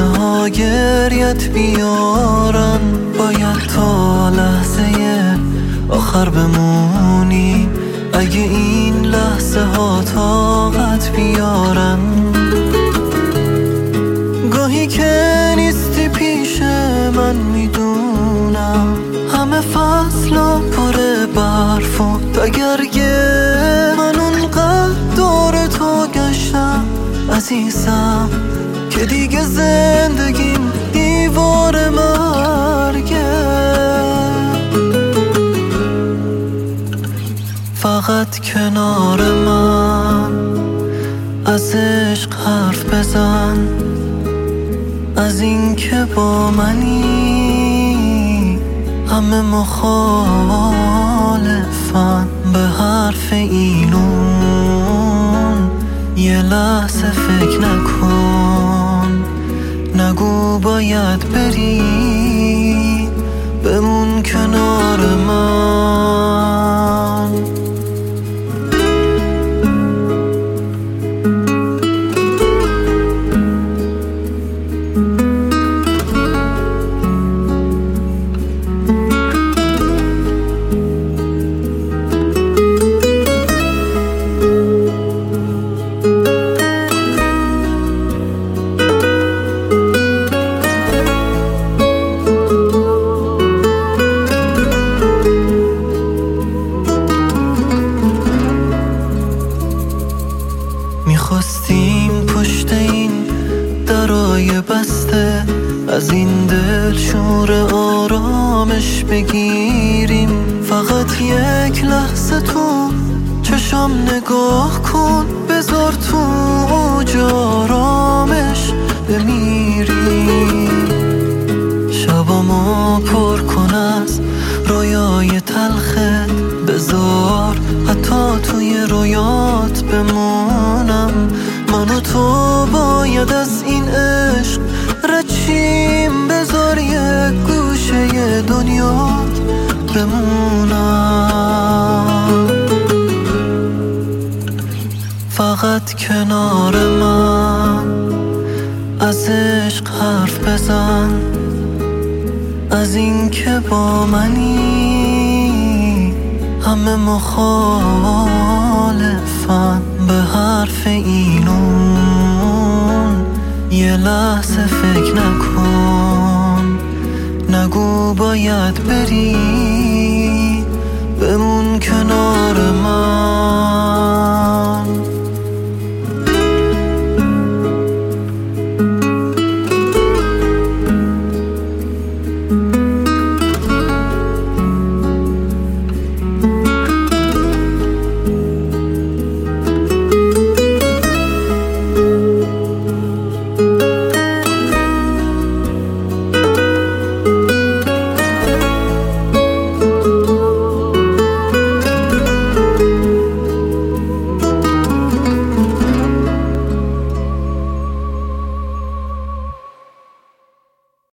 لحظه ها گریت بیارن، باید تا لحظه آخر بمونی اگه این لحظه ها طاقت بیارن. گاهی که نیستی پیش من میدونم همه فصلا پر برف و تگرگه، من اونقدر دور تو گشتم عزیزم که دیگه زندگیم دیوار مرگه. فقط کنار من از عشق حرف بزن، از این که با منی همه مخالفن به حرف اینون. یه لحظه فکر نکن، نگو باید بری، بمون کنار من. میخواستیم پشت این درای بسته از این دل شور آرامش بگیریم. فقط یک لحظه تو چشم نگاه کن، بذار تو اوج آرامش بمیریم. شبامو پر کن از رویای تلخت، بذار حتی توی رویات بمونم. من و تو باید از این عشق رچیم، بذار یک گوشه دنیات بمونم. فقط کنار من از عشق حرف بزن، از این که با منی همه مخالفن به حرف اینون. یه لحظه فکر نکن، نگو باید بری، بمون کنار من.